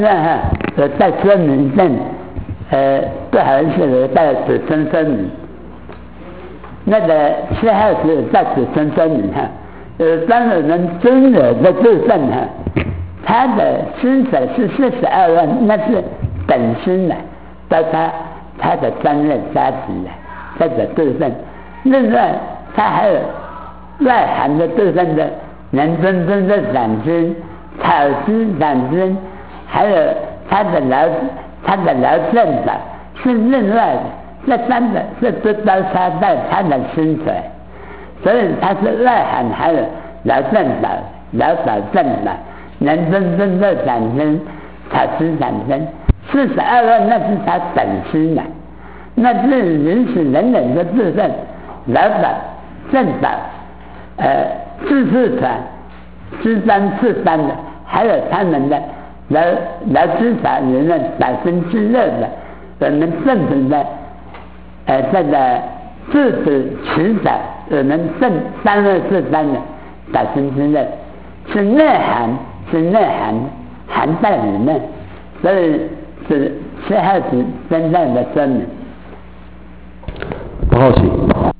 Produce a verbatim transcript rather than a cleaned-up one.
那哈，呃，在孙明证，呃，不好像是在子孙孙女，那个七号是在子孙孙女哈，呃，当我们孙女的部分哈，他的薪水是四十二万，那是本薪的，到他他的专业加级的这个部分，另外他还有外含的部分的人均工作奖金、考试奖金。还有他的劳他的劳健保是另外的，这三个是不包括在他的薪水，所以他是外含还有劳健保、劳保健保、人均工作奖金、考试奖金，四十二万那是他本薪的，那是允许人人的部分，劳保、健保、呃自付款、支担负担的，还有他们的。劳劳资法里面百分之六的，我们政府的呃这个自主取舍，我们政三二四三的百分之六是内涵，是内涵含在里面，所以是七号子真正的说明。 不好奇。